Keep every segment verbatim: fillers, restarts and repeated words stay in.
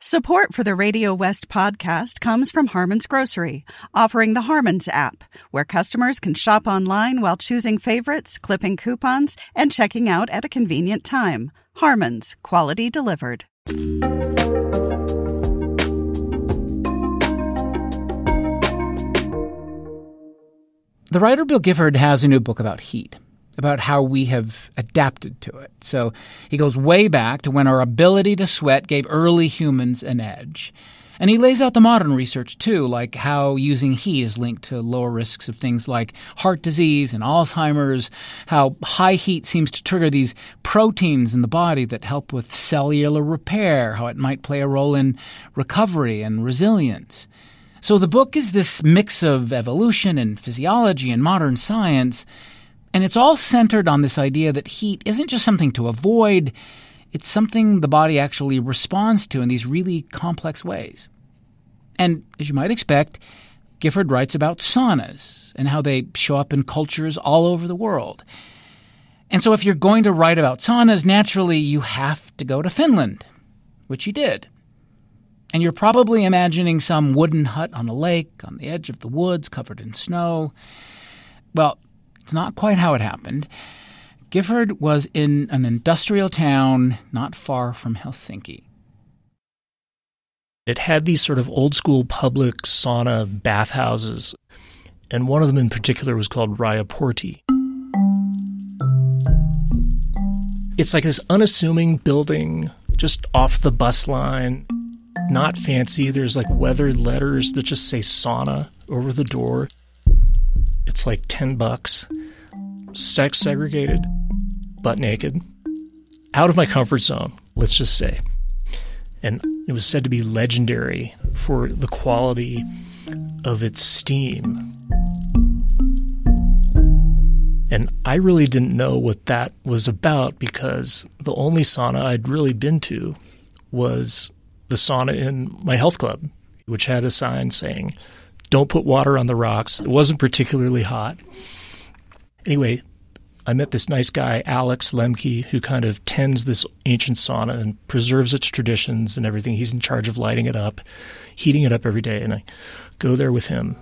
Support for the Radio West podcast comes from Harmon's Grocery, offering the Harmon's app, where customers can shop online while choosing favorites, clipping coupons, and checking out at a convenient time. Harmon's, quality delivered. The writer Bill Gifford has a new book about heat, about how we have adapted to it. So he goes way back to when our ability to sweat gave early humans an edge. And he lays out the modern research, too, like how using heat is linked to lower risks of things like heart disease and Alzheimer's, how high heat seems to trigger these proteins in the body that help with cellular repair, how it might play a role in recovery and resilience. So the book is this mix of evolution and physiology and modern science, and it's all centered on this idea that heat isn't just something to avoid, it's something the body actually responds to in these really complex ways. And as you might expect, Gifford writes about saunas and how they show up in cultures all over the world. And so if you're going to write about saunas, naturally you have to go to Finland, which he did. And you're probably imagining some wooden hut on a lake on the edge of the woods covered in snow. Well, it's not quite how it happened. Gifford was in an industrial town not far from Helsinki. It had these sort of old-school public sauna bathhouses, and one of them in particular was called Rajaportti. It's like this unassuming building just off the bus line, not fancy. There's like weathered letters that just say sauna over the door. It's like ten bucks. Sex segregated, butt naked. Out of my comfort zone, let's just say. And it was said to be legendary for the quality of its steam. And I really didn't know what that was about because the only sauna I'd really been to was the sauna in my health club, which had a sign saying, "Don't put water on the rocks." It wasn't particularly hot. Anyway, I met this nice guy, Alex Lemke, who kind of tends this ancient sauna and preserves its traditions and everything. He's in charge of lighting it up, heating it up every day, and I go there with him.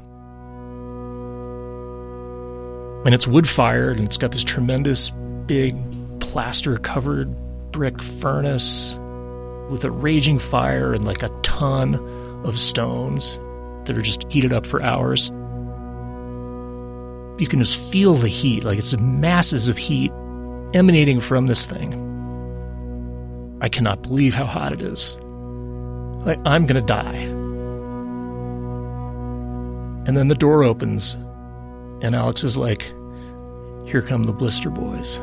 And it's wood-fired, and it's got this tremendous, big, plaster-covered brick furnace with a raging fire and like a ton of stones that are just heated up for hours. You can just feel the heat, like it's masses of heat emanating from this thing. I cannot believe how hot it is. Like, I'm going to die. And then the door opens, and Alex is like, "Here come the blister boys."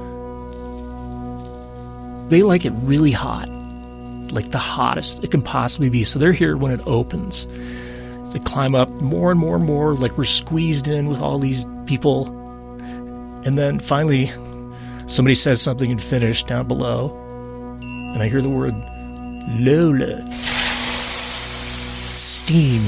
They like it really hot, like the hottest it can possibly be. So they're here when it opens. They climb up more and more and more, like we're squeezed in with all these people. And then finally, somebody says something in Finnish down below, and I hear the word Lola. Steam.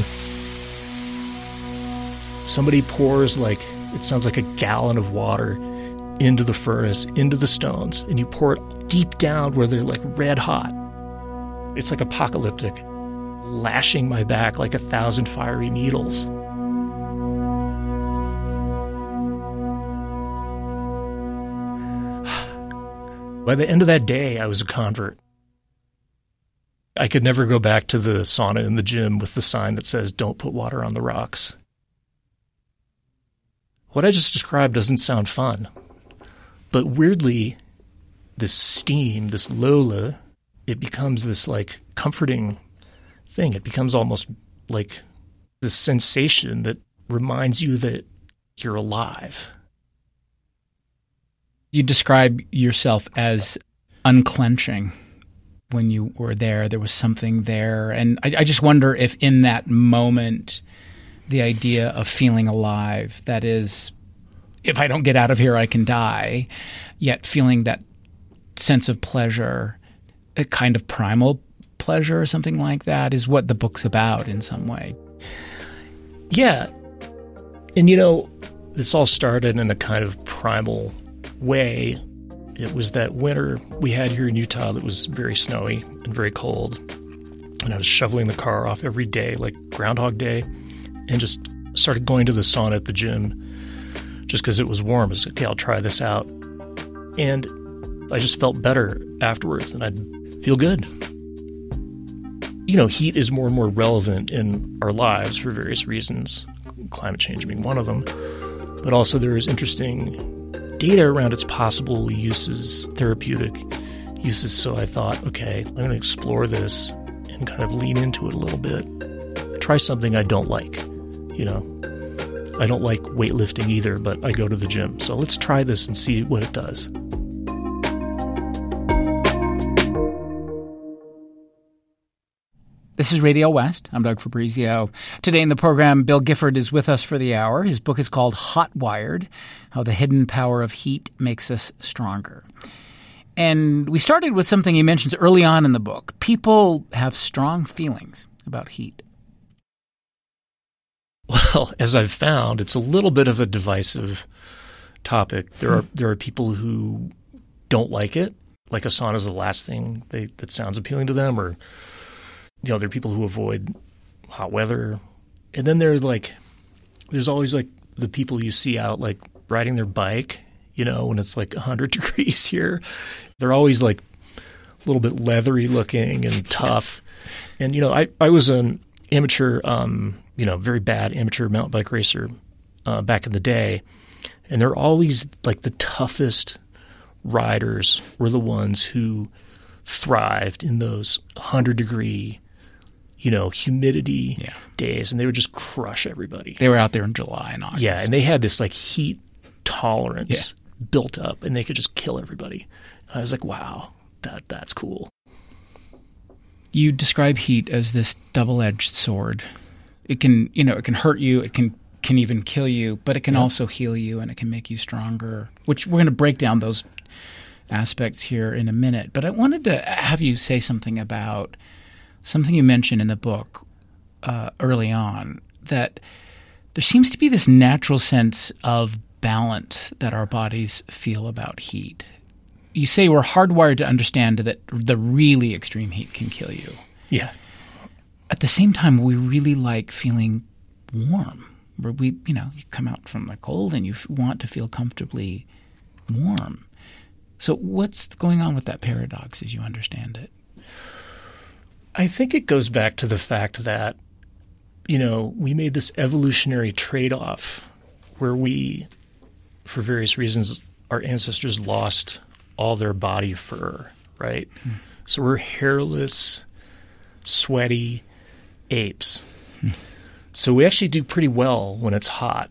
Somebody pours, like, it sounds like a gallon of water into the furnace, into the stones, and you pour it deep down where they're like red hot. It's like apocalyptic, lashing my back like a thousand fiery needles. By the end of that day, I was a convert. I could never go back to the sauna in the gym with the sign that says, "Don't put water on the rocks." What I just described doesn't sound fun. But weirdly, this steam, this Lola, it becomes this like comforting thing. It becomes almost like this sensation that reminds you that you're alive. You describe yourself as unclenching when you were there. There was something there. And I, I just wonder if in that moment, the idea of feeling alive, that is, if I don't get out of here, I can die, yet feeling that sense of pleasure, a kind of primal pleasure or something like that, is what the book's about in some way. Yeah. And, you know, this all started in a kind of primal way. It was that winter we had here in Utah that was very snowy and very cold. And I was shoveling the car off every day, like Groundhog Day, and just started going to the sauna at the gym just because it was warm. I was like, okay, I'll try this out. And I just felt better afterwards, and I'd feel good. You know, heat is more and more relevant in our lives for various reasons, climate change being one of them. But also there is interesting data around its possible uses, therapeutic uses. So I thought, okay, I'm going to explore this and kind of lean into it a little bit. Try something I don't like, you know. I don't like weightlifting either, but I go to the gym. So let's try this and see what it does. This is Radio West. I'm Doug Fabrizio. Today in the program, Bill Gifford is with us for the hour. His book is called Hot Wired: How the Hidden Power of Heat Makes Us Stronger. And we started with something he mentions early on in the book. People have strong feelings about heat. Well, as I've found, it's a little bit of a divisive topic. There are there are people who don't like it, like a sauna is the last thing they, that sounds appealing to them, or you know, there are people who avoid hot weather. And then there's like, there's always like the people you see out like riding their bike, you know, when it's like one hundred degrees here. They're always like a little bit leathery looking and tough. And, you know, I, I was an amateur, um, you know, very bad amateur mountain bike racer uh, back in the day. And they're always like the toughest riders were the ones who thrived in those one hundred degree, you know, humidity yeah. days, and they would just crush everybody. They were out there in July and August. Yeah, and they had this like heat tolerance yeah. built up, and they could just kill everybody. And I was like, wow, that that's cool. You describe heat as this double-edged sword. It can, you know, it can hurt you, it can can even kill you, but it can yeah. also heal you, and it can make you stronger, which we're going to break down those aspects here in a minute. But I wanted to have you say something about something you mentioned in the book uh, early on, that there seems to be this natural sense of balance that our bodies feel about heat. You say we're hardwired to understand that the really extreme heat can kill you. Yeah. At the same time, we really like feeling warm. Where we, you know, you come out from the cold and you want to feel comfortably warm. So what's going on with that paradox as you understand it? I think it goes back to the fact that, you know, we made this evolutionary trade-off where we, for various reasons, our ancestors lost all their body fur, right? Hmm. So we're hairless, sweaty apes. Hmm. So we actually do pretty well when it's hot.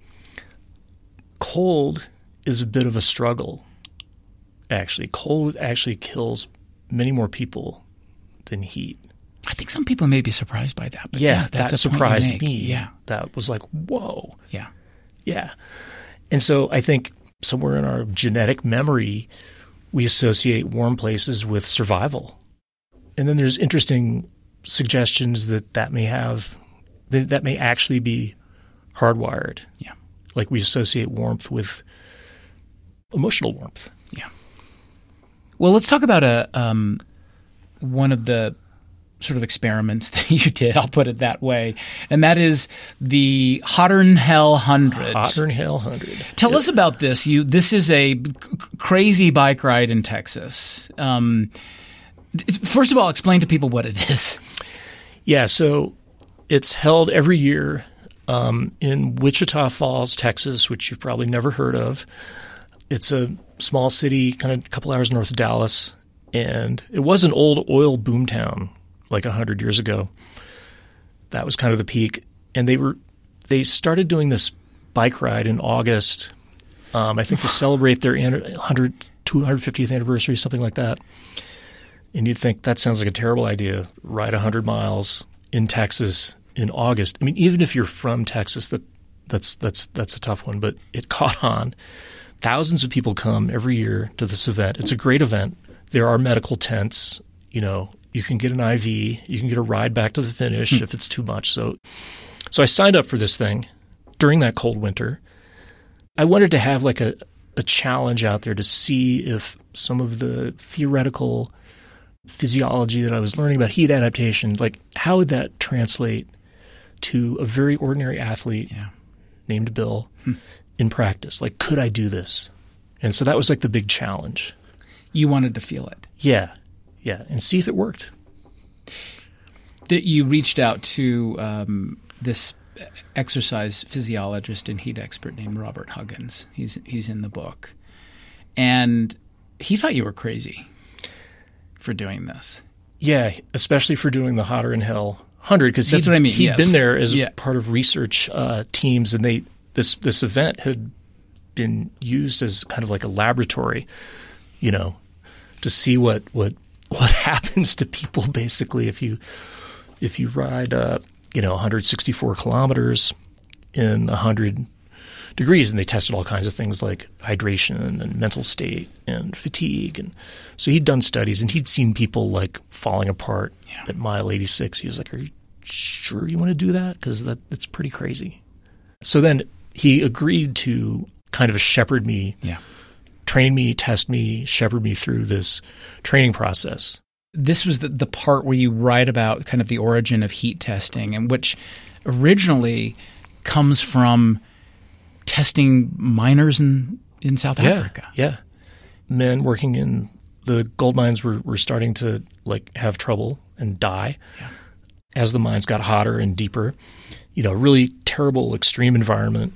Cold is a bit of a struggle. Actually, cold actually kills many more people than heat. I think some people may be surprised by that. But yeah, yeah, that's that a surprised me. Yeah, that was like, whoa. Yeah, yeah. And so I think somewhere in our genetic memory, we associate warm places with survival. And then there's interesting suggestions that that may have that, that may actually be hardwired. Yeah, like we associate warmth with emotional warmth. Yeah. Well, let's talk about a um, one of the sort of experiments that you did, I'll put it that way, and that is the Hotter Hell one hundred. Hotter Hell one hundred. Tell yeah. us about this. You This is a c- crazy bike ride in Texas. Um, first of all, explain to people what it is. Yeah, so it's held every year um, in Wichita Falls, Texas, which you've probably never heard of. It's a small city, kind of a couple hours north of Dallas, and it was an old oil boomtown like one hundred years ago. That was kind of the peak. And they were they started doing this bike ride in August, um, I think to celebrate their one hundred, two hundred fiftieth anniversary, something like that. And you'd think that sounds like a terrible idea, ride one hundred miles in Texas in August. I mean, even if you're from Texas, that that's that's that's a tough one, but it caught on. Thousands of people come every year to this event. It's a great event. There are medical tents. You know, you can get an I V. You can get a ride back to the finish hmm. if it's too much. So, so I signed up for this thing during that cold winter. I wanted to have like a, a challenge out there to see if some of the theoretical physiology that I was learning about heat adaptation, like how would that translate to a very ordinary athlete yeah. named Bill hmm. in practice? Like, could I do this? And so that was like the big challenge. You wanted to feel it. Yeah. Yeah. And see if it worked. That you reached out to um, this exercise physiologist and heat expert named Robert Huggins. He's he's in the book. And he thought you were crazy for doing this. Yeah, especially for doing the Hotter in Hell one hundred, because that's what I mean. He'd yes. been there as yeah. part of research uh, teams, and they this this event had been used as kind of like a laboratory, you know, to see what what what happens to people basically if you if you ride uh, you know one hundred sixty-four kilometers in one hundred degrees, and they tested all kinds of things like hydration and mental state and fatigue. And so he'd done studies, and he'd seen people like falling apart yeah. at mile eighty-six. He was like, are you sure you want to do that? Because that, that's pretty crazy. So then he agreed to kind of shepherd me, yeah. train me, test me, shepherd me through this training process. This was the, the part where you write about kind of the origin of heat testing, and which originally comes from testing miners in, in South yeah, Africa. Yeah. Men working in the gold mines were, were starting to like have trouble and die yeah. as the mines got hotter and deeper. You know, really terrible extreme environment.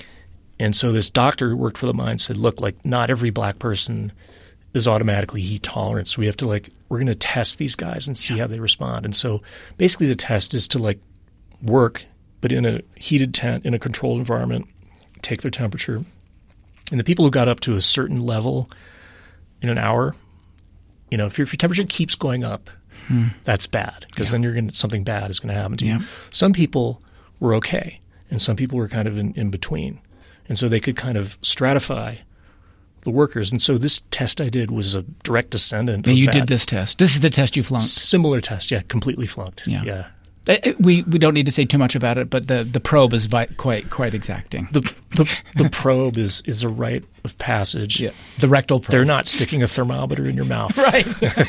And so this doctor who worked for the mine said, look, like not every black person is automatically heat tolerant. So we have to like, we're going to test these guys and see yeah. how they respond. And so basically the test is to like work, but in a heated tent, in a controlled environment, take their temperature. And the people who got up to a certain level in an hour, you know, if your, if your temperature keeps going up, hmm. that's bad, because yeah. then you're going to, something bad is going to happen to yeah. you. Some people were okay, and some people were kind of in, in between. And so they could kind of stratify the workers. And so this test I did was a direct descendant yeah, of you that. did this test. This is the test you flunked. Similar test, yeah, completely flunked. Yeah. yeah. We we don't need to say too much about it, but the, the probe is vi- quite quite exacting. The the, the probe is, is a rite of passage. Yeah, the rectal probe. They're not sticking a thermometer in your mouth. Right.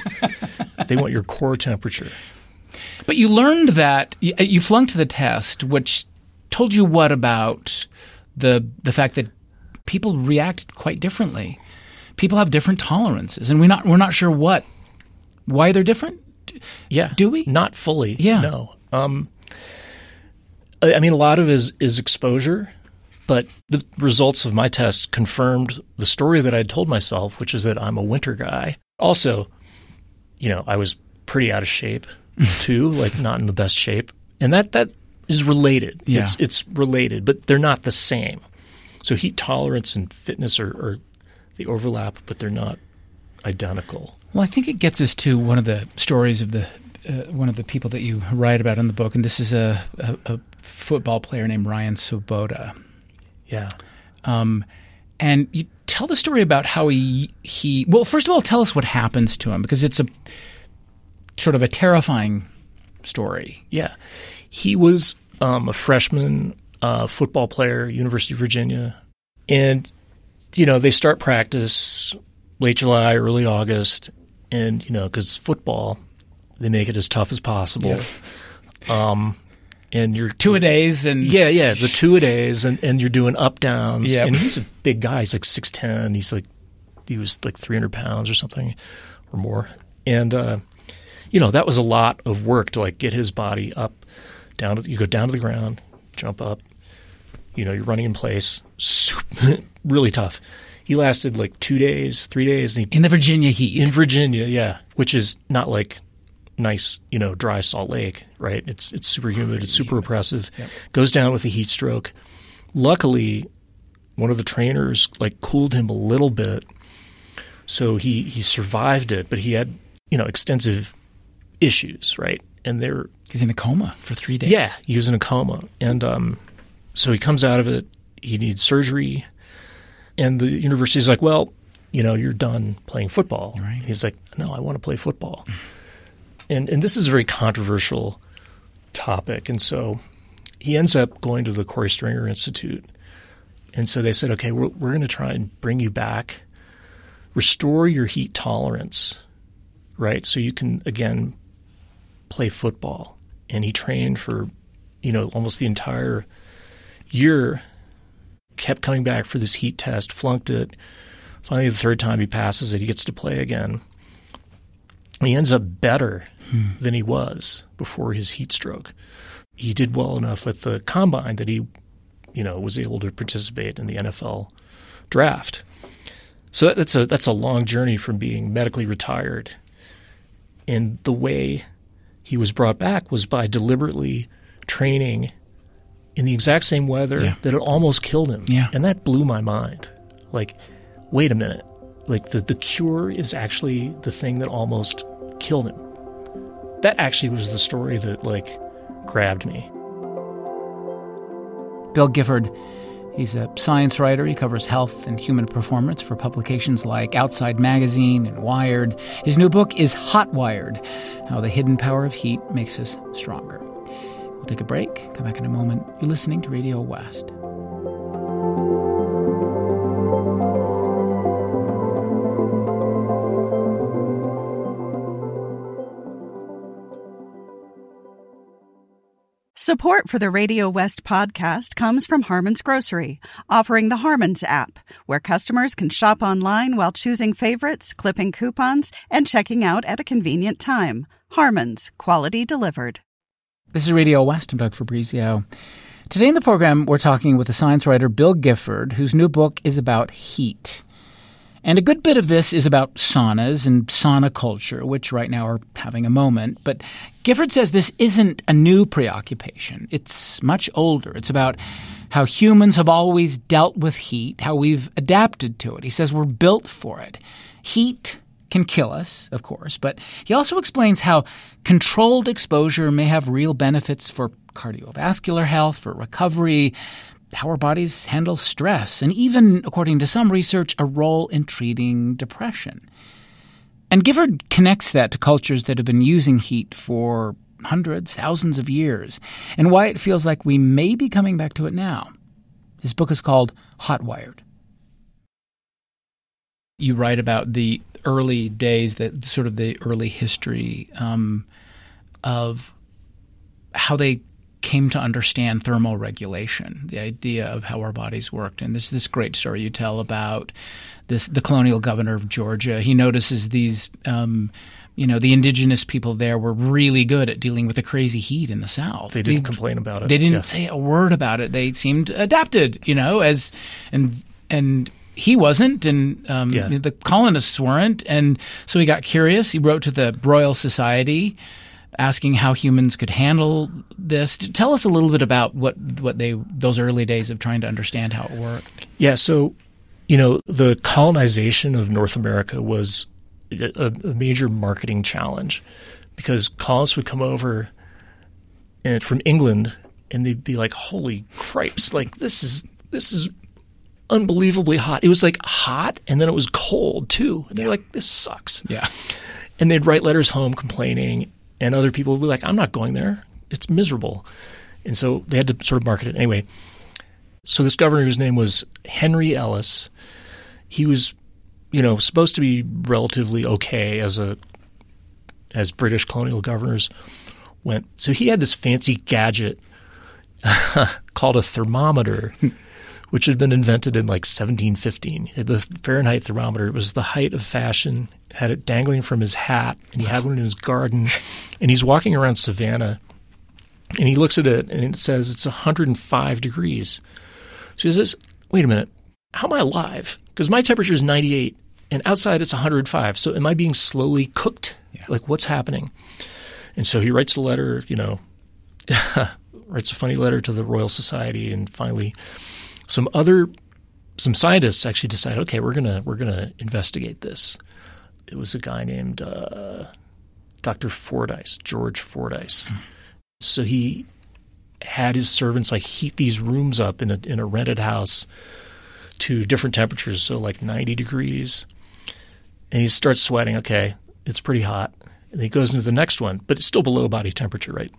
They want your core temperature. But you learned that you, you flunked the test, which told you what about the the fact that people react quite differently. People have different tolerances, and we're not we're not sure what why they're different. Yeah. Do we? Not fully. Yeah. No. Um, I mean, a lot of it is, is exposure, but the results of my test confirmed the story that I'd told myself, which is that I'm a winter guy. Also, you know, I was pretty out of shape too, like not in the best shape. And that, that is related. Yeah. It's, it's related, but they're not the same. So heat tolerance and fitness are, are they overlap, but they're not identical. Well, I think it gets us to one of the stories of the uh, one of the people that you write about in the book, and this is a, a, a football player named Ryan Swoboda. Yeah. Um, and you tell the story about how he he well, first of all, tell us what happens to him, because it's a sort of a terrifying story. Yeah. He was um, a freshman uh, football player, University of Virginia, and you know they start practice late July, early August, and, you know, because football, they make it as tough as possible. Yeah. Um, and you're two-a-days and yeah, yeah, the two-a-days, and, and you're doing up-downs. Yep. And he's a big guy. He's like six ten. He's like, he was like three hundred pounds or something or more. And, uh, you know, that was a lot of work to like get his body up, down to, you go down to the ground, jump up, you know, you're running in place. Super, really tough. He lasted like two days, three days. And he, in the Virginia heat. In Virginia, yeah, which is not like nice, you know, dry Salt Lake, right? It's it's super humid. It's super oppressive. Yep. Goes down with a heat stroke. Luckily, one of the trainers like cooled him a little bit, so he, he survived it. But he had, you know, extensive issues, right? And they're he's in a coma for three days. Yeah, he was in a coma, and um, so he comes out of it. He needs surgery. And the university's like, well, you know, you're done playing football. Right. He's like, no, I want to play football. and and this is a very controversial topic. And so he ends up going to the Corey Stringer Institute. And so they said, okay, we're, we're going to try and bring you back, restore your heat tolerance, right? So you can, again, play football. And he trained for, you know, almost the entire year, kept coming back for this heat test, flunked it. Finally, the third time he passes it, he gets to play again. And he ends up better hmm. than he was before his heat stroke. He did well enough at the combine that he, you know, was able to participate in the N F L draft. So that's a that's a long journey from being medically retired. And the way he was brought back was by deliberately training in the exact same weather yeah. that it almost killed him. Yeah. And that blew my mind. Like, wait a minute. Like, the, the cure is actually the thing that almost killed him. That actually was the story that, like, grabbed me. Bill Gifford, he's a science writer. He covers health and human performance for publications like Outside Magazine and Wired. His new book is Hot Wired, How the Hidden Power of Heat Makes Us Stronger. We'll take a break. Come back in a moment. You're listening to Radio West. Support for the Radio West podcast comes from Harmon's Grocery, offering the Harmon's app, where customers can shop online while choosing favorites, clipping coupons, and checking out at a convenient time. Harmon's, quality delivered. This is Radio West. I'm Doug Fabrizio. Today in the program, we're talking with the science writer Bill Gifford, whose new book is about heat. And a good bit of this is about saunas and sauna culture, which right now are having a moment. But Gifford says this isn't a new preoccupation. It's much older. It's about how humans have always dealt with heat, how we've adapted to it. He says we're built for it. Heat can kill us, of course, but he also explains how controlled exposure may have real benefits for cardiovascular health, for recovery, how our bodies handle stress, and even, according to some research, a role in treating depression. And Gifford connects that to cultures that have been using heat for hundreds, thousands of years, and why it feels like we may be coming back to it now. His book is called Hot Wired. You write about the early days, that sort of the early history um, of how they came to understand thermal regulation, the idea of how our bodies worked. And there's this great story you tell about this the colonial governor of Georgia. He notices these, um, you know, the indigenous people there were really good at dealing with the crazy heat in the South. They didn't they, complain about it. They didn't yeah. say a word about it. They seemed adapted, you know, as and and he wasn't, and um, yeah. the colonists weren't. And so he got curious. He wrote to the Royal Society, asking how humans could handle this. Tell us a little bit about what, what they those early days of trying to understand how it worked. Yeah, so, you know, the colonization of North America was a, a major marketing challenge because colonists would come over and from England and they'd be like, holy cripes, like this is this is unbelievably hot. It was like hot and then it was cold too. And they're like, this sucks. Yeah. And they'd write letters home complaining. And other people would be like, I'm not going there. It's miserable. And so they had to sort of market it. Anyway, so this governor whose name was Henry Ellis, he was, you know, supposed to be relatively okay as a as British colonial governors went. So he had this fancy gadget called a thermometer, which had been invented in like seventeen fifteen. The Fahrenheit thermometer, it was the height of fashion, had it dangling from his hat, and he had one in his garden. And he's walking around Savannah, and he looks at it, and it says it's one hundred five degrees. So he says, wait a minute, how am I alive? Because my temperature is ninety-eight, and outside it's one hundred five. So am I being slowly cooked? Yeah. Like, what's happening? And so he writes a letter, you know, writes a funny letter to the Royal Society, and finally some other some scientists actually decide, okay, we're gonna we're gonna investigate this. It was a guy named uh, Doctor Fordyce, George Fordyce. Mm. So he had his servants like heat these rooms up in a in a rented house to different temperatures, so like ninety degrees. And he starts sweating. Okay, it's pretty hot. And he goes into the next one, but it's still below body temperature, right?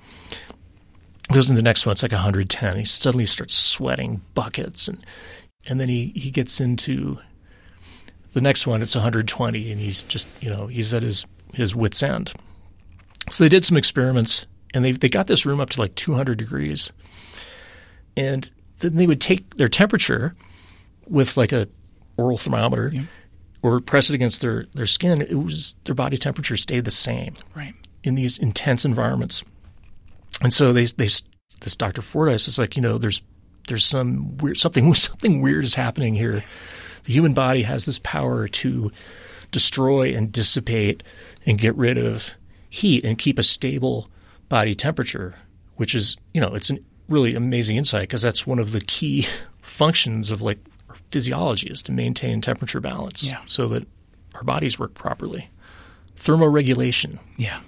He goes into the next one. It's like one hundred ten. He suddenly starts sweating buckets, and and then he, he gets into the next one. It's one hundred twenty, and he's just, you know, he's at his his wit's end. So they did some experiments, and they they got this room up to like two hundred degrees. And then they would take their temperature with like a oral thermometer yeah. or press it against their, their skin. It was their body temperature stayed the same right. in these intense environments. And so they they this Doctor Fordyce is like, you know, there's there's some weird something something weird is happening here. The human body has this power to destroy and dissipate and get rid of heat and keep a stable body temperature, which is, you know, it's a really amazing insight because that's one of the key functions of like physiology is to maintain temperature balance yeah. so that our bodies work properly. Thermoregulation. Yeah.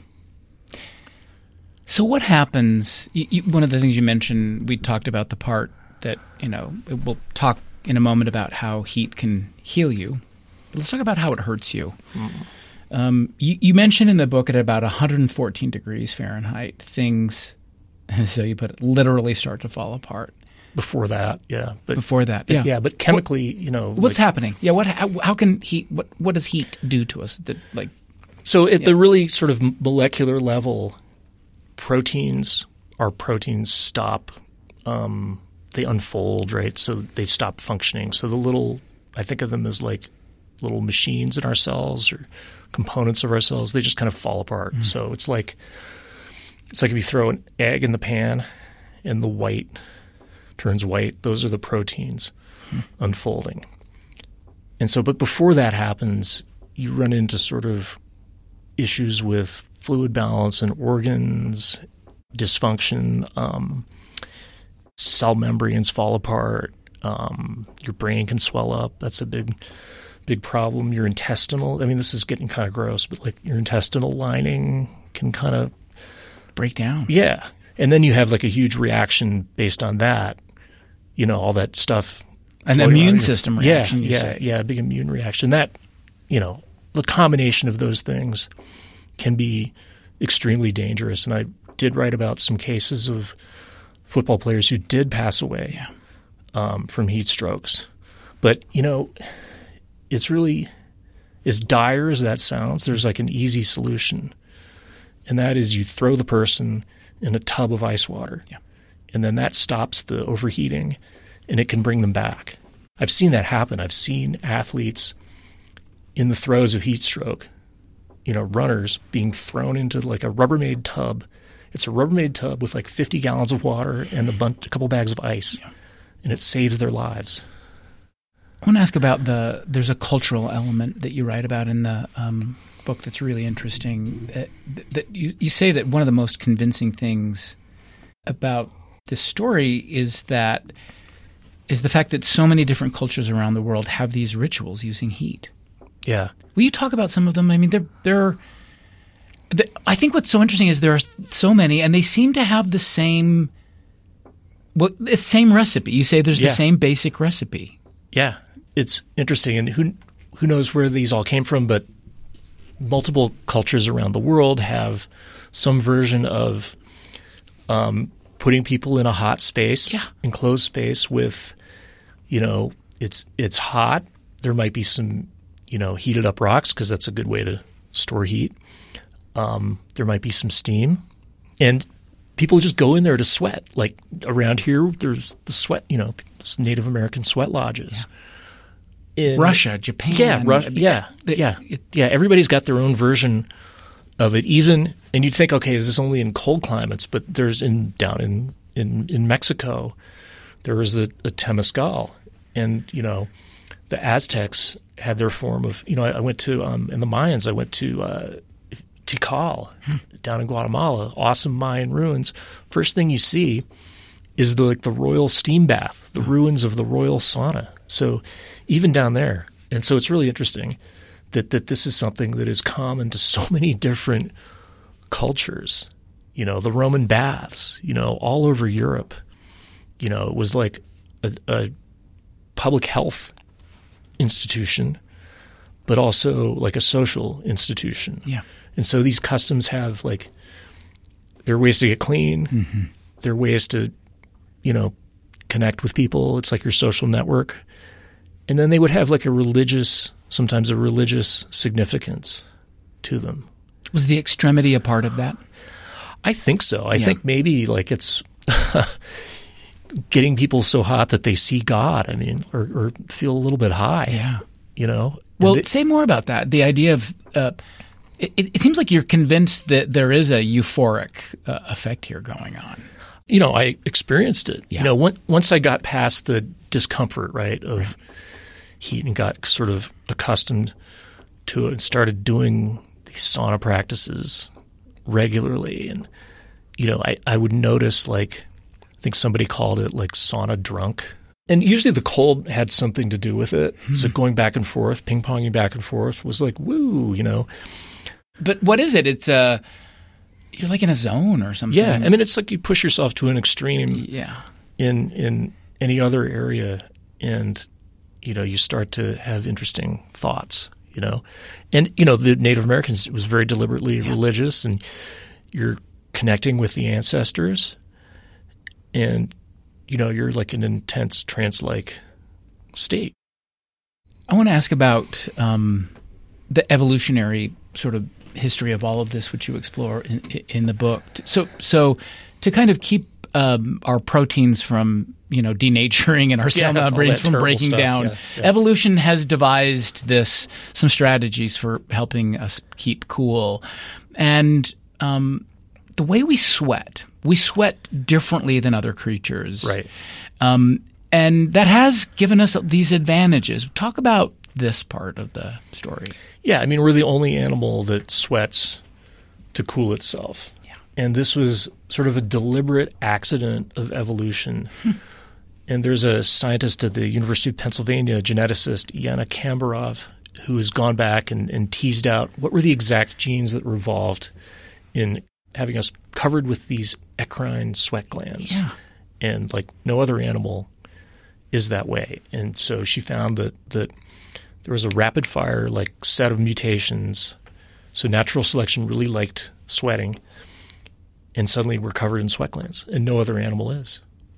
So what happens you, you, one of the things you mentioned, we talked about the part that, you know, we'll talk in a moment about how heat can heal you. Let's talk about how it hurts you. Mm. Um, you, you mentioned in the book at about one hundred fourteen degrees Fahrenheit, things, so you put it, literally start to fall apart. Before that, yeah. But, Before that, but, yeah. Yeah, but chemically, you know. What's like, happening? Yeah, what? How, how can heat? What? What does heat do to us? That like. So at yeah. the really sort of molecular level, proteins, our proteins stop. Um, they unfold, right? So they stop functioning. So the little, I think of them as like little machines in our cells or components of our cells. They just kind of fall apart. Mm. So it's like it's like if you throw an egg in the pan, and the white turns white. Those are the proteins mm. unfolding. And so, but before that happens, you run into sort of issues with fluid balance and organs, dysfunction, um, cell membranes fall apart, um, your brain can swell up. That's a big, big problem. Your intestinal, I mean, this is getting kind of gross, but like your intestinal lining can kind of break down. Yeah. And then you have like a huge reaction based on that, you know, all that stuff. An immune system reaction, yeah, you yeah, say. Yeah, a big immune reaction. That, you know, the combination of those things can be extremely dangerous. And I did write about some cases of football players who did pass away yeah. um, from heat strokes. But, you know, it's really, as dire as that sounds, there's like an easy solution. And that is you throw the person in a tub of ice water. Yeah. And then that stops the overheating and it can bring them back. I've seen that happen. I've seen athletes in the throes of heat stroke, you know, runners being thrown into like a Rubbermaid tub. It's a Rubbermaid tub with like fifty gallons of water and a, bunch, a couple bags of ice, yeah. and it saves their lives. I want to ask about the – there's a cultural element that you write about in the um, book that's really interesting. Uh, that you, you say that one of the most convincing things about this story is that is the fact that so many different cultures around the world have these rituals using heat. Yeah. Will you talk about some of them? I mean, they're they're. The, I think what's so interesting is there are so many, and they seem to have the same. Well, the same recipe. You say there's yeah. the same basic recipe. Yeah, it's interesting, and who who knows where these all came from? But multiple cultures around the world have some version of um, putting people in a hot space, yeah. enclosed space with, you know, it's it's hot. There might be some. You know, heated up rocks because that's a good way to store heat. Um, there might be some steam. And people just go in there to sweat. Like around here, there's the sweat, you know, Native American sweat lodges. Yeah. In, Russia, Japan. Yeah, Russia, yeah, it, yeah. It, yeah, everybody's got their own version of it. Even – and you'd think, okay, is this only in cold climates? But there's in down in, in, in Mexico, there was the, the Temazcal. And, you know, the Aztecs – had their form of, you know, I, I went to, um, in the Mayans, I went to uh, Tikal hmm. down in Guatemala, awesome Mayan ruins. First thing you see is the like the royal steam bath, the hmm. ruins of the royal sauna. So even down there. And so it's really interesting that, that this is something that is common to so many different cultures. You know, the Roman baths, you know, all over Europe, you know, it was like a, a public health institution, but also like a social institution. Yeah. And so these customs have like, there are ways to get clean. Mm-hmm. There are ways to, you know, connect with people. It's like your social network. And then they would have like a religious, sometimes a religious significance to them. Was the extremity a part of that? I think so. I Yeah. think maybe like it's getting people so hot that they see God, I mean, or, or feel a little bit high, Yeah. you know? Well, And they- say more about that. The idea of uh, it, it seems like you're convinced that there is a euphoric uh, effect here going on. you know, I experienced it. Yeah. You know, when, once I got past the discomfort, right, of right. heat and got sort of accustomed to it and started doing these sauna practices regularly. And, you know, I, I would notice, like, I think somebody called it like sauna drunk. And usually the cold had something to do with it. Hmm. So going back and forth, ping-ponging back and forth was like, woo, you know. But what is it? It's a, you're like in a zone or something. Yeah. I mean, it's like you push yourself to an extreme yeah. in in any other area, and, you know, you start to have interesting thoughts, you know. And, you know, the Native Americans, it was very deliberately yeah. religious, and you're connecting with the ancestors, and, you know, you're like in an intense trance-like state. I want to ask about um, the evolutionary sort of history of all of this, which you explore in, in the book. So, so to kind of keep um, our proteins from, you know, denaturing and our cell yeah, membranes from breaking stuff. down, yeah, yeah. evolution has devised this some strategies for helping us keep cool, and um, the way we sweat. We sweat differently than other creatures. Right. Um, and that has given us these advantages. Talk about this part of the story. Yeah, I mean, we're the only animal that sweats to cool itself. Yeah. And this was sort of a deliberate accident of evolution. And there's a scientist at the University of Pennsylvania, a geneticist, Yana Kambarov, who has gone back and, and teased out what were the exact genes that were involved in having us covered with these eccrine sweat glands. Yeah. And like no other animal is that way. And so she found that that there was a rapid fire like set of mutations. So natural selection really liked sweating. And suddenly we're covered in sweat glands, and no other animal is.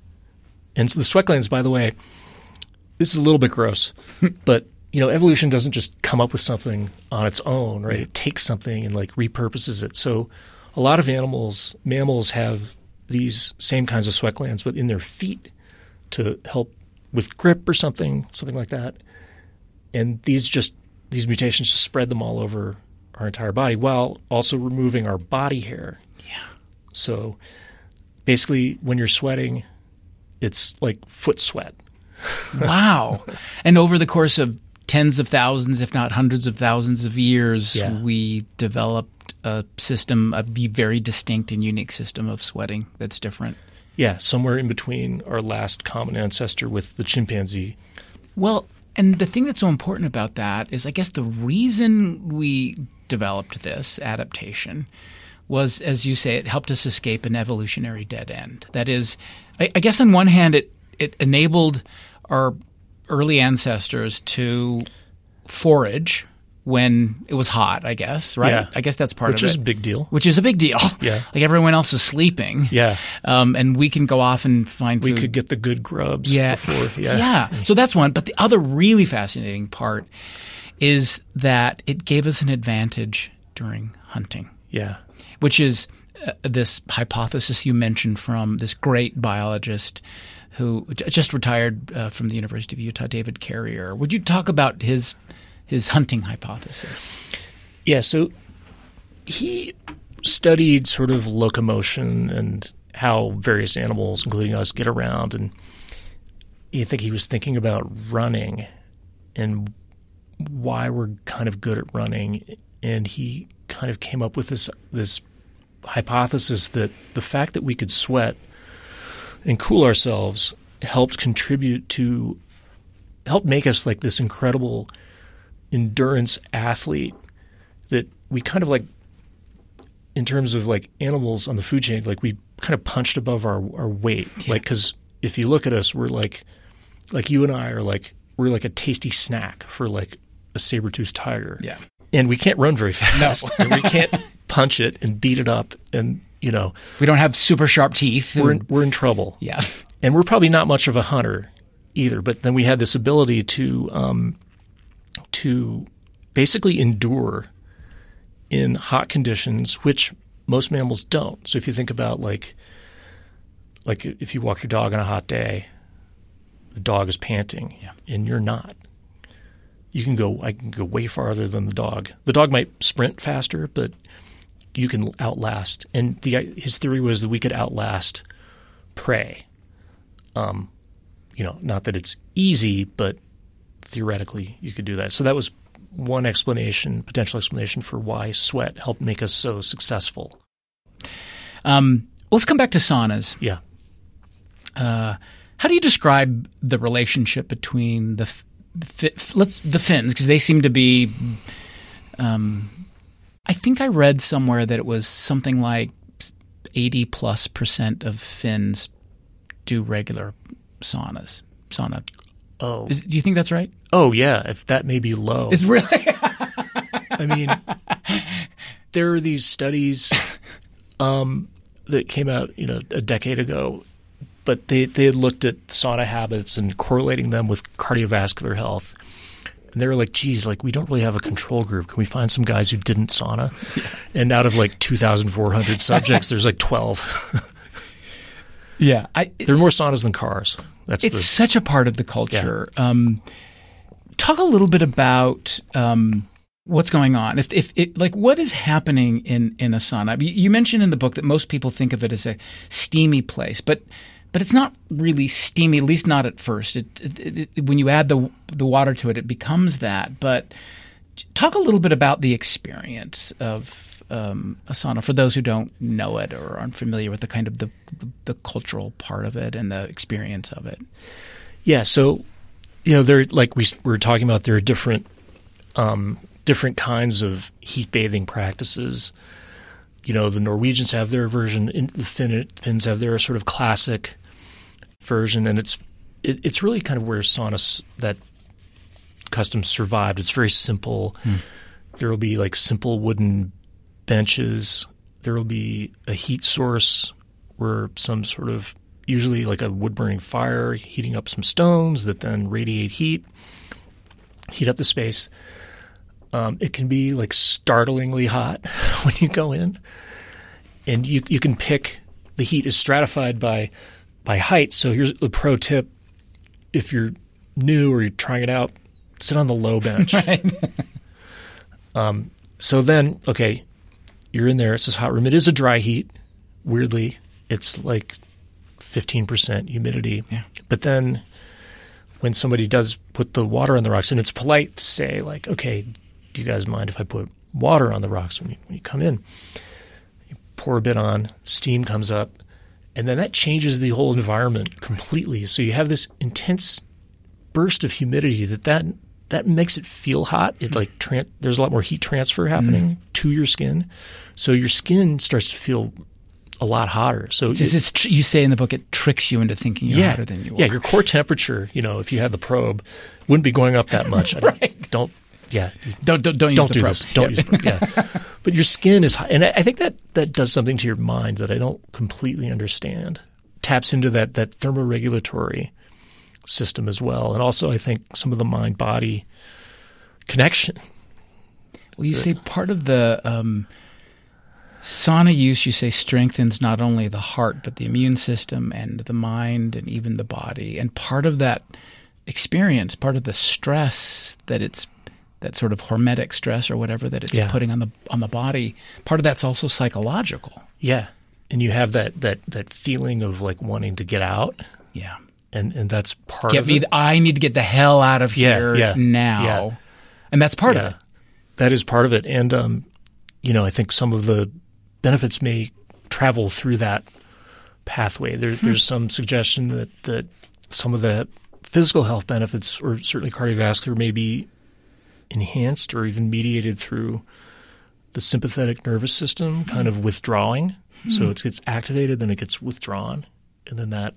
And so the sweat glands, by the way, this is a little bit gross, but you know, evolution doesn't just come up with something on its own, right? It takes something and like repurposes it. So a lot of animals, mammals have these same kinds of sweat glands, but in their feet to help with grip or something, something like that. And these just these mutations just spread them all over our entire body while also removing our body hair. Yeah. So basically, when you're sweating, it's like foot sweat. Wow. And over the course of tens of thousands, if not hundreds of thousands of years, yeah. we developed a system, a very distinct and unique system of sweating that's different. Yeah, somewhere in between our last common ancestor with the chimpanzee. Well, and the thing that's so important about that is I guess the reason we developed this adaptation was, as you say, it helped us escape an evolutionary dead end. That is, I, I guess on one hand, it, it enabled our early ancestors to forage when it was hot, I guess, right? Yeah. I guess that's part Which of it. is a big deal. Which is a big deal. Yeah. Like everyone else is sleeping. Yeah. Um, and we can go off and find we food. We could get the good grubs yeah. before. Yeah. yeah. So that's one. But the other really fascinating part is that it gave us an advantage during hunting. Yeah. Which is uh, this hypothesis you mentioned from this great biologist who j- just retired uh, from the University of Utah, David Carrier. Would you talk about his his hunting hypothesis? Yeah, so he studied sort of locomotion and how various animals, including us, get around. And I think he was thinking about running and why we're kind of good at running. And he kind of came up with this this hypothesis that the fact that we could sweat and cool ourselves helped contribute to – helped make us like this incredible – endurance athlete that we kind of like in terms of like animals on the food chain, like we kind of punched above our, our weight. Yeah. Like, because if you look at us, we're like, like you and I are like, we're like a tasty snack for like a saber-toothed tiger. Yeah. And we can't run very fast. No. And we can't punch it and beat it up. And, you know, we don't have super sharp teeth. We're in, we're in trouble. Yeah. And we're probably not much of a hunter either. But then we had this ability to, um, to basically endure in hot conditions, which most mammals don't. So if you think about like like if you walk your dog on a hot day, the dog is panting yeah. and you're not. You can go I can go way farther than the dog. The dog might sprint faster, but you can outlast. And the his theory was that we could outlast prey. Um, you know, not that it's easy, but theoretically you could do that. So that was one explanation, potential explanation for why sweat helped make us so successful. Um, let's come back to saunas. Yeah. Uh, how do you describe the relationship between the f- let's the fins, because they seem to be um, I think I read somewhere that it was something like eighty plus percent of Finns do regular saunas. Sauna. Oh. Is, do you think that's right? Oh, yeah. If that may be low. It's really I mean, there are these studies um, that came out, you know, a decade ago, but they, they had looked at sauna habits and correlating them with cardiovascular health. And they were like, geez, like we don't really have a control group. Can we find some guys who didn't sauna? Yeah. And out of like two thousand four hundred subjects, there's like twelve. Yeah. I, there are more saunas than cars. That's it's the, such a part of the culture. Yeah. Um, talk a little bit about um, what's going on. If, if it, like, what is happening in, in a sauna? You, you mentioned in the book that most people think of it as a steamy place, but but it's not really steamy. At least not at first. It, it, it, when you add the the water to it, it becomes that. But talk a little bit about the experience of um, a sauna for those who don't know it or aren't familiar with the kind of the, the the cultural part of it and the experience of it. Yeah. So, you know, there like we, we were talking about, there are different um, different kinds of heat bathing practices. You know, the Norwegians have their version, the Finn, Finns have their sort of classic version, and it's it, it's really kind of where sauna, that custom survived. It's very simple. Hmm. There will be like simple wooden benches. There will be a heat source where some sort of, usually like a wood-burning fire, heating up some stones that then radiate heat, heat up the space. Um, it can be like startlingly hot when you go in, and you you can pick. The heat is stratified by by height. So here's the pro tip: if you're new or you're trying it out, sit on the low bench. Right. um, so then, okay, you're in there. It's this hot room. It is a dry heat. Weirdly, it's like fifteen percent humidity. Yeah. But then, when somebody does put the water on the rocks, and it's polite to say, like, okay, do you guys mind if I put water on the rocks when you, when you come in? You pour a bit on, steam comes up, and then that changes the whole environment completely. So you have this intense burst of humidity that that, that makes it feel hot. It like tra- there's a lot more heat transfer happening mm. to your skin. So your skin starts to feel a lot hotter. So this it, is tr- you say in the book it tricks you into thinking you're yeah, hotter than you are. Yeah, your core temperature, you know, if you had the probe, wouldn't be going up that much. Right. I don't, don't Yeah, don't don't don't use don't the do probe. this. Don't yeah. use the probe. Yeah, but your skin is hot, and I think that that does something to your mind that I don't completely understand. Taps into that that thermoregulatory system as well, and also I think some of the mind body connection. Well, you say part of the um, sauna use, you say, strengthens not only the heart but the immune system and the mind and even the body, and part of that experience, part of the stress that it's that sort of hormetic stress or whatever that it's yeah. putting on the on the body, part of that's also psychological. Yeah, and you have that that that feeling of like wanting to get out. Yeah, and and that's part get of me. it. The, I need to get the hell out of yeah, here yeah, now, yeah. and that's part yeah. of it. That is part of it, and um, you know, I think some of the benefits may travel through that pathway. There, hmm. There's some suggestion that that some of the physical health benefits, or certainly cardiovascular, may be enhanced or even mediated through the sympathetic nervous system kind of withdrawing. Mm-hmm. So it gets activated, then it gets withdrawn, and then that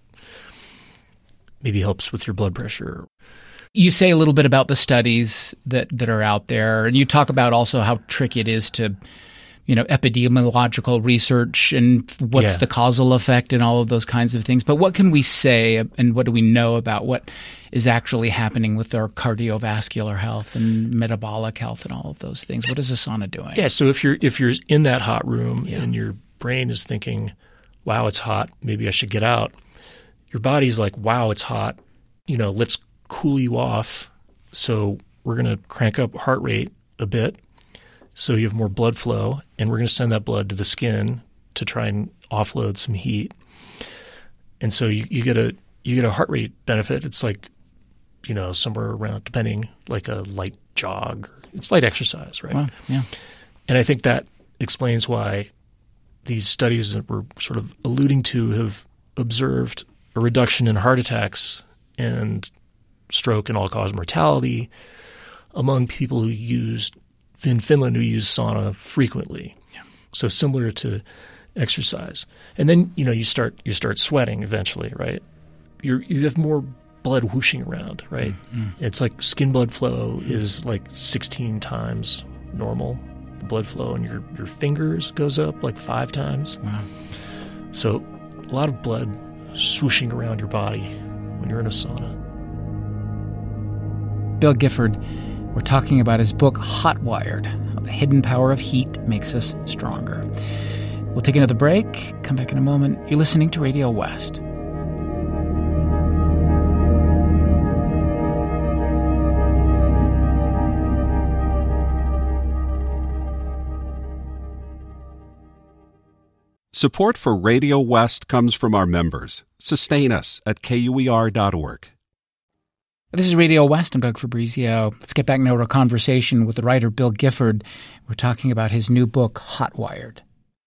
maybe helps with your blood pressure. You say a little bit about the studies that, that are out there, and you talk about also how tricky it is to you know, epidemiological research and what's Yeah. the causal effect and all of those kinds of things. But what can we say and what do we know about what is actually happening with our cardiovascular health and metabolic health and all of those things? What is a sauna doing? Yeah, so if you're if you're in that hot room Yeah. and your brain is thinking, wow, it's hot, maybe I should get out, your body's like, wow, it's hot, you know, let's cool you off. So we're going to crank up heart rate a bit so you have more blood flow, and we're going to send that blood to the skin to try and offload some heat. And so you, you get a you get a heart rate benefit. It's like, you know, somewhere around, depending, like a light jog. It's light exercise, right? Wow, yeah. And I think that explains why these studies that we're sort of alluding to have observed a reduction in heart attacks and stroke and all-cause mortality among people who used in Finland who use sauna frequently. Yeah. So similar to exercise. And then, you know, you start you start sweating eventually, right? You you have more blood whooshing around, right? Mm-hmm. It's like skin blood flow is like sixteen times normal. The blood flow in your, your fingers goes up like five times. Wow. So a lot of blood swooshing around your body when you're in a sauna. Bill Gifford, we're talking about his book, Hot Wired, How the Hidden Power of Heat Makes Us Stronger. We'll take another break, come back in a moment. You're listening to Radio West. Support for Radio West comes from our members. Sustain us at K U E R dot org. This is Radio West. I'm Doug Fabrizio. Let's get back now to a conversation with the writer Bill Gifford. We're talking about his new book, Hot Wired.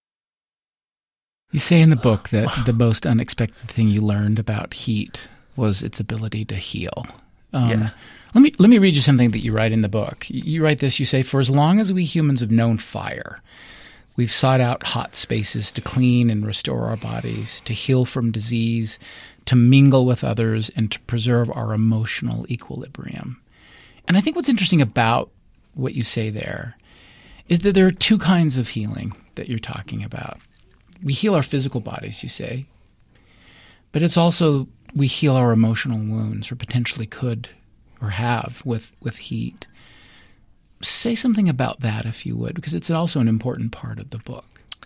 You say in the book that the most unexpected thing you learned about heat was its ability to heal. Um, Yeah. Let me let me read you something that you write in the book. You write this. You say, "For as long as we humans have known fire, we've sought out hot spaces to clean and restore our bodies, to heal from disease, to mingle with others, and to preserve our emotional equilibrium." And I think what's interesting about what you say there is that there are two kinds of healing that you're talking about. We heal our physical bodies, you say, but it's also we heal our emotional wounds, or potentially could or have with, with heat. Say something about that, if you would, because it's also an important part of the book.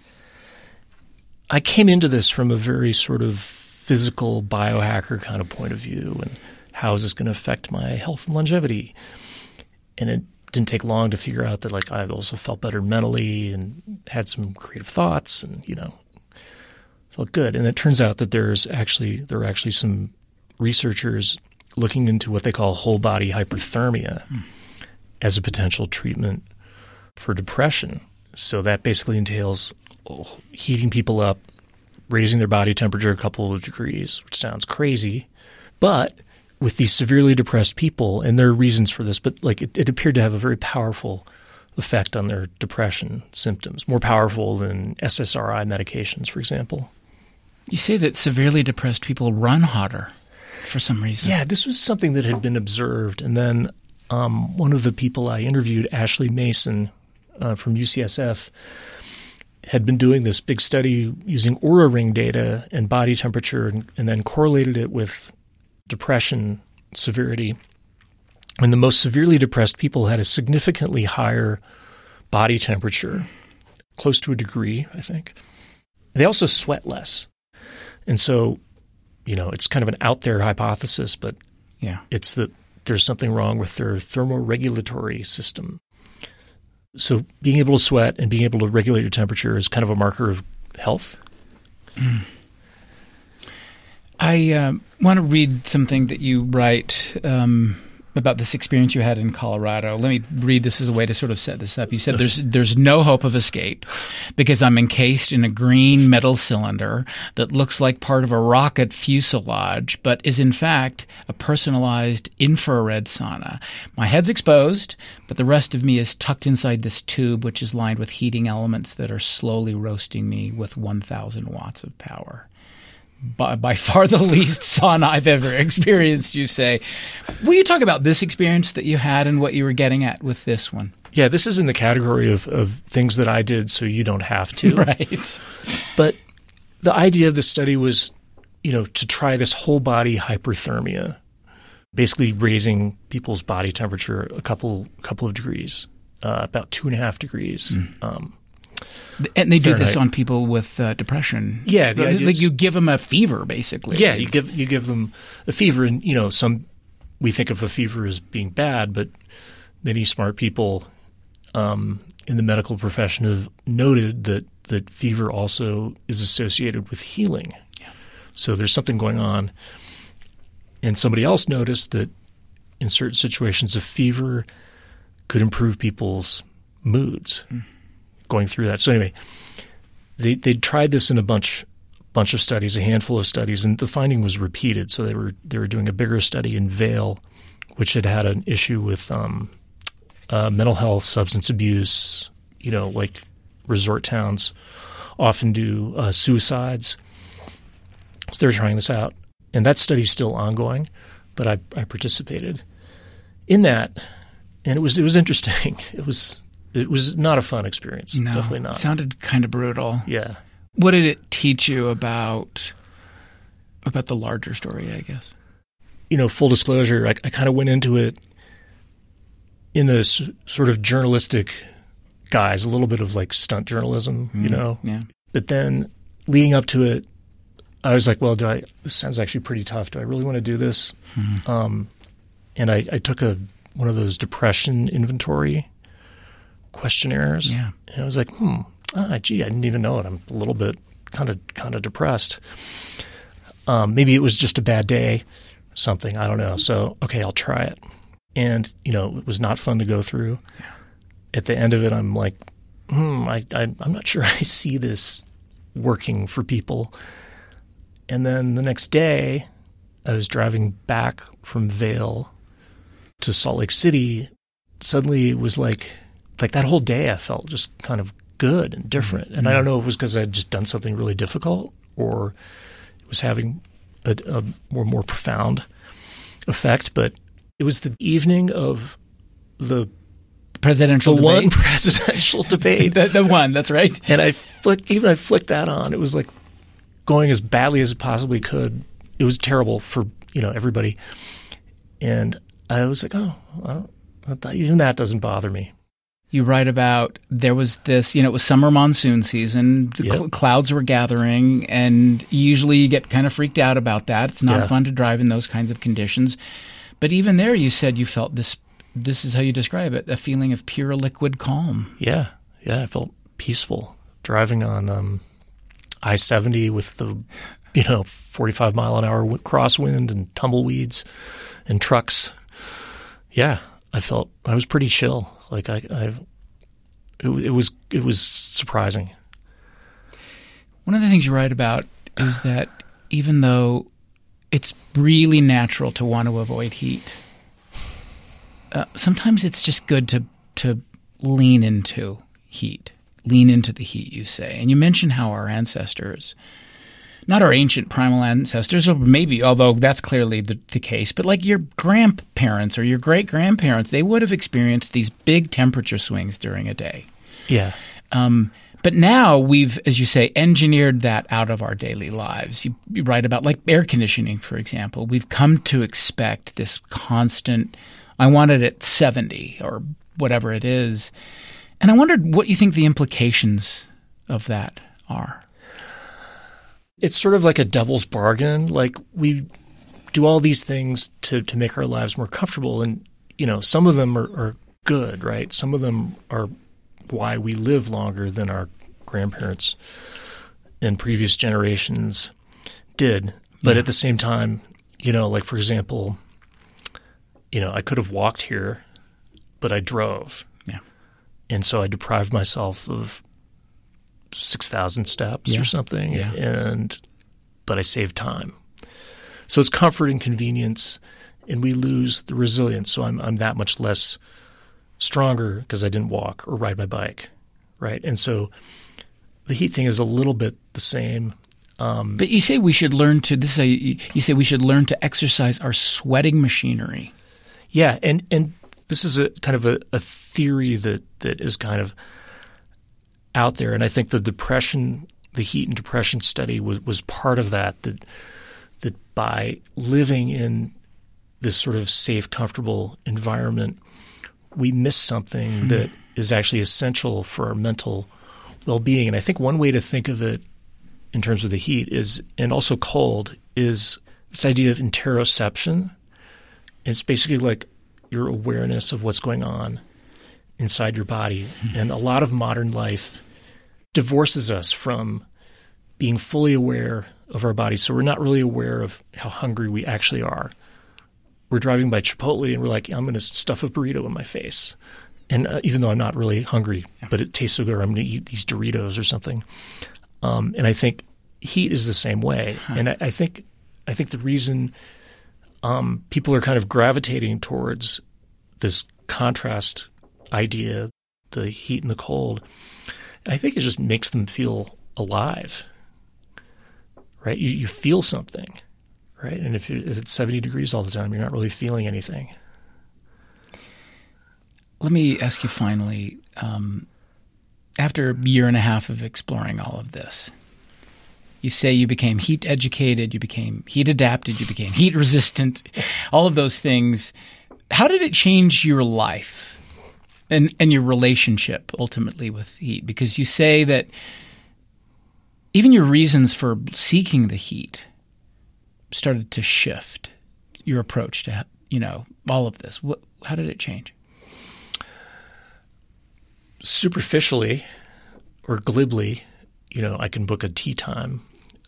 I came into this from a very sort of physical biohacker kind of point of view, and how is this going to affect my health and longevity? And it didn't take long to figure out that, like, I also felt better mentally and had some creative thoughts, and, you know, felt good. And it turns out that there's actually there are actually some researchers looking into what they call whole body hyperthermia mm. as a potential treatment for depression. So that basically entails oh, heating people up, raising their body temperature a couple of degrees, which sounds crazy. But with these severely depressed people, and there are reasons for this, but like it, it appeared to have a very powerful effect on their depression symptoms, more powerful than S S R I medications, for example. You say that severely depressed people run hotter for some reason. Yeah, this was something that had been observed. And then um, one of the people I interviewed, Ashley Mason uh, from U C S F, had been doing this big study using Oura Ring data and body temperature, and, and then correlated it with depression severity. And the most severely depressed people had a significantly higher body temperature, close to a degree, I think. They also sweat less. And so, you know, it's kind of an out there hypothesis, but yeah, it's that there's something wrong with their thermoregulatory system. So being able to sweat and being able to regulate your temperature is kind of a marker of health. Mm. I uh, want to read something that you write um, about this experience you had in Colorado. Let me read this as a way to sort of set this up. You said there's there's no hope of escape because I'm encased in a green metal cylinder that looks like part of a rocket fuselage, but is in fact a personalized infrared sauna. My head's exposed, but the rest of me is tucked inside this tube, which is lined with heating elements that are slowly roasting me with one thousand watts of power. By, by far the least sauna I've ever experienced, you say. Will you talk about this experience that you had and what you were getting at with this one? Yeah, this is in the category of, of things that I did so you don't have to. Right. But the idea of the study was, you know, to try this whole body hyperthermia, basically raising people's body temperature a couple couple of degrees, uh, about two and a half degrees. Mm. Um, and they do Fahrenheit. this on people with uh, depression. Yeah, the like, idea like is- you give them a fever, basically. Yeah, you give you give them a fever, and you know, some we think of a fever as being bad, but many smart people um, in the medical profession have noted that that fever also is associated with healing. Yeah. So there's something going on, and somebody else noticed that in certain situations, a fever could improve people's moods mm. going through that. So anyway, they they tried this in a bunch. bunch of studies, a handful of studies, and the finding was repeated. So they were they were doing a bigger study in Vail, which had had an issue with um, uh, mental health, substance abuse. You know, like resort towns often do uh, suicides. So they were trying this out, and that study's still ongoing. But I, I participated in that, and it was it was interesting. It was it was not a fun experience. No, Definitely not. It sounded kind of brutal. Yeah. What did it teach you about about the larger story, I guess? You know, full disclosure, I, I kind of went into it in a s- sort of journalistic guise, a little bit of like stunt journalism, mm, you know? Yeah. But then leading up to it, I was like, well, do I, this sounds actually pretty tough. Do I really want to do this? Mm. Um, and I, I took a one of those depression inventory questionnaires. Yeah. And I was like, hmm. Ah, gee, I didn't even know it. I'm a little bit kind of kind of depressed. Um, maybe it was just a bad day, something. I don't know. So, okay, I'll try it. And, you know, it was not fun to go through. Yeah. At the end of it, I'm like, hmm, I, I, I'm not sure I see this working for people. And then the next day, I was driving back from Vail to Salt Lake City. Suddenly, it was like, like that whole day I felt just kind of good and different. And mm-hmm. I don't know if it was because I had just done something really difficult or it was having a, a more more profound effect. But it was the evening of the presidential the debate. one presidential debate. the, the one, that's right. And I flick, even I flicked that on. It was like going as badly as it possibly could. It was terrible for, you know, everybody. And I was like, oh, I don't, I thought even that doesn't bother me. You write about there was this, you know, it was summer monsoon season. The Yep. cl- clouds were gathering, and usually you get kind of freaked out about that. It's not Yeah. fun to drive in those kinds of conditions. But even there, you said you felt this, this is how you describe it, a feeling of pure liquid calm. Yeah. Yeah. I felt peaceful driving on um, I seventy with the, you know, forty-five mile an hour w- crosswind and tumbleweeds and trucks. Yeah. I felt I was pretty chill. Like I, I it, it was it was surprising. One of the things you write about is that even though it's really natural to want to avoid heat, uh, sometimes it's just good to to lean into heat, lean into the heat. You say, and you mention how our ancestors. Not our ancient primal ancestors, or maybe, although that's clearly the, the case, but like your grandparents or your great-grandparents, they would have experienced these big temperature swings during a day. Yeah. Um, but now we've, as you say, engineered that out of our daily lives. You, you write about like air conditioning, for example. We've come to expect this constant, I want it at seventy or whatever it is. And I wondered what you think the implications of that are. It's sort of like a devil's bargain. Like we do all these things to, to make our lives more comfortable. And, you know, some of them are, are good, right? Some of them are why we live longer than our grandparents and previous generations did. But Yeah. at the same time, you know, like, for example, you know, I could have walked here, but I drove. Yeah. And so I deprived myself of six thousand steps Yeah. or something, Yeah. and but I saved time. So it's comfort and convenience, and we lose the resilience. So I'm I'm that much less stronger because I didn't walk or ride my bike, right? And so the heat thing is a little bit the same. Um, But you say we should learn to. This is a, you say we should learn to exercise our sweating machinery. yeah, and and this is a kind of a, a theory that, that is kind of out there, and I think the depression, the heat and depression study was, was part of that, that that by living in this sort of safe, comfortable environment, we miss something mm-hmm. that is actually essential for our mental well-being. And I think one way to think of it in terms of the heat is, and also cold, is this idea of interoception. It's basically like your awareness of what's going on inside your body. Mm-hmm. And a lot of modern life divorces us from being fully aware of our bodies. So we're not really aware of how hungry we actually are. We're driving by Chipotle and we're like, I'm going to stuff a burrito in my face. And uh, even though I'm not really hungry, but it tastes so good, I'm going to eat these Doritos or something. Um, and I think heat is the same way. Huh. And I, I think I think the reason um, people are kind of gravitating towards this contrast idea, the heat and the cold, I think it just makes them feel alive, right? You, you feel something, right? And if, if it's seventy degrees all the time, you're not really feeling anything. Let me ask you finally, um, after a year and a half of exploring all of this, you say you became heat educated, you became heat adapted, you became heat resistant, all of those things. How did it change your life? And, and your relationship ultimately with heat? Because you say that even your reasons for seeking the heat started to shift your approach to, you know, all of this. What, how did it change? Superficially or glibly, you know, I can book a tea time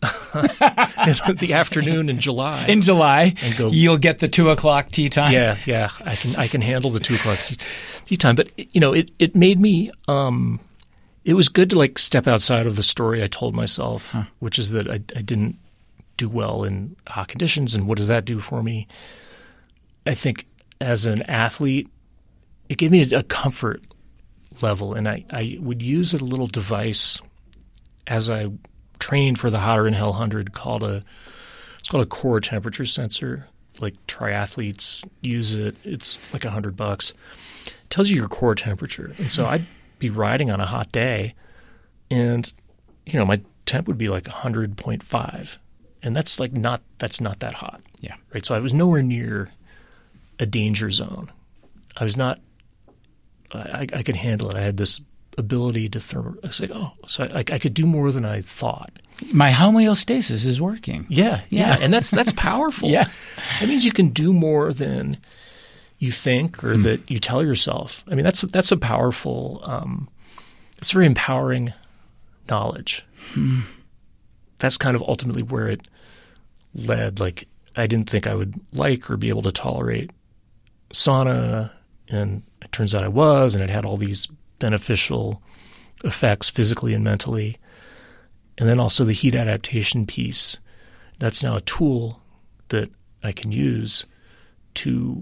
in the afternoon in July. In July, and go, you'll get the two o'clock tea time. Yeah, yeah, I can I can handle the two o'clock tea, tea time. But you know, it it made me. Um, it was good to like step outside of the story I told myself, huh. which is that I, I didn't do well in hot conditions, and what does that do for me? I think as an athlete, it gave me a, a comfort level, and I, I would use a little device as I trained for the Hotter Than Hell one hundred called a it's called a core temperature sensor. Like triathletes use it. It's like a hundred bucks. It tells you your core temperature. And so I'd be riding on a hot day, and you know my temp would be like a hundred point five, and that's like not that's not that hot. Yeah. Right. So I was nowhere near a danger zone. I was not. I, I could handle it. I had this ability to thermo. I was like, oh, so I, I could do more than I thought. My homeostasis is working. Yeah, yeah, yeah. And that's that's powerful. Yeah, that means you can do more than you think or mm. that you tell yourself. I mean, that's that's a powerful. Um, it's very empowering knowledge. Mm. That's kind of ultimately where it led. Like, I didn't think I would like or be able to tolerate sauna, and it turns out I was, and it had all these beneficial effects physically and mentally. And then also the heat adaptation piece. That's now a tool that I can use to,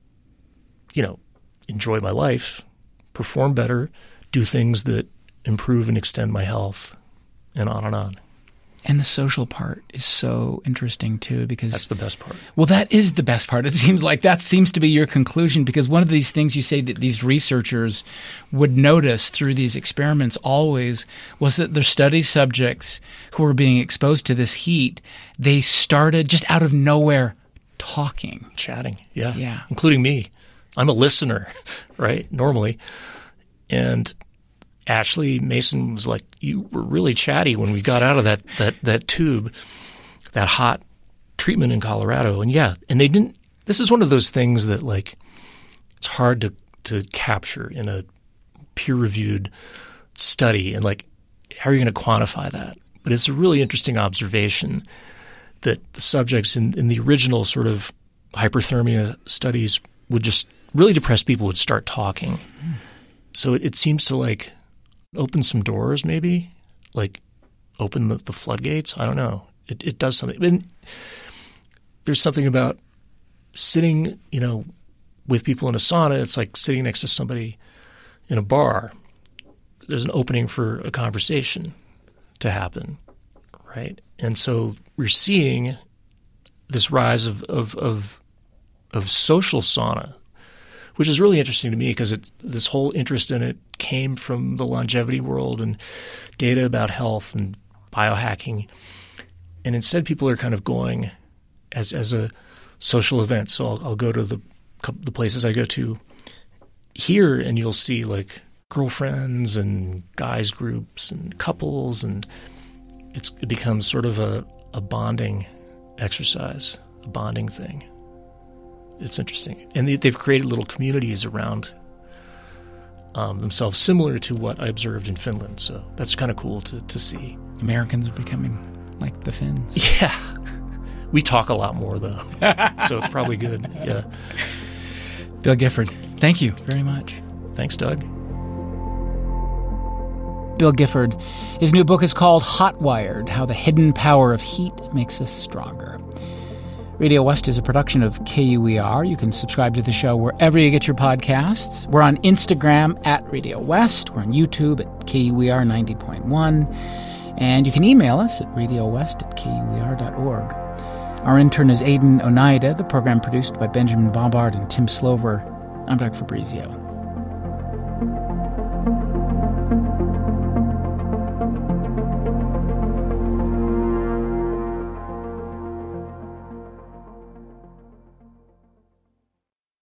you know, enjoy my life, perform better, do things that improve and extend my health, and on and on. And the social part is so interesting too, because that's the best part. Well, that is the best part. It seems like that seems to be your conclusion, because one of these things you say that these researchers would notice through these experiments always was that their study subjects who were being exposed to this heat, they started just out of nowhere talking, chatting. Yeah, yeah, including me. I'm a listener, right? Normally, and Ashley Mason was like, you were really chatty when we got out of that, that, that tube, that hot treatment in Colorado. And yeah, and they didn't – this is one of those things that like it's hard to, to capture in a peer-reviewed study. And like, how are you going to quantify that? But it's a really interesting observation that the subjects in, in the original sort of hyperthermia studies would just – really depressed people would start talking. Mm. So it, it seems to like – open some doors, maybe, like open the, the floodgates. I don't know. It, it does something. And there's something about sitting, you know, with people in a sauna. It's like sitting next to somebody in a bar. There's an opening for a conversation to happen, right? And so we're seeing this rise of of of, of social sauna, which is really interesting to me because it's, this whole interest in it came from the longevity world and data about health and biohacking. And instead people are kind of going as as a social event. So I'll, I'll go to the the places I go to here, and you'll see like girlfriends and guys groups and couples, and it's, it becomes sort of a, a bonding exercise, a bonding thing. It's interesting. And they, they've created little communities around um, themselves, similar to what I observed in Finland. So that's kind of cool to, to see. Americans are becoming like the Finns. Yeah. We talk a lot more, though, so it's probably good. Yeah. Bill Gifford, thank you very much. Thanks, Doug. Bill Gifford. His new book is called Hotwired, How the Hidden Power of Heat Makes Us Stronger. Radio West is a production of K U E R. You can subscribe to the show wherever you get your podcasts. We're on Instagram at Radio West. We're on YouTube at K U E R ninety point one. And you can email us at radiowest at K U E R dot org. Our intern is Aidan Oneida. The program produced by Benjamin Bombard and Tim Slover. I'm Doug Fabrizio.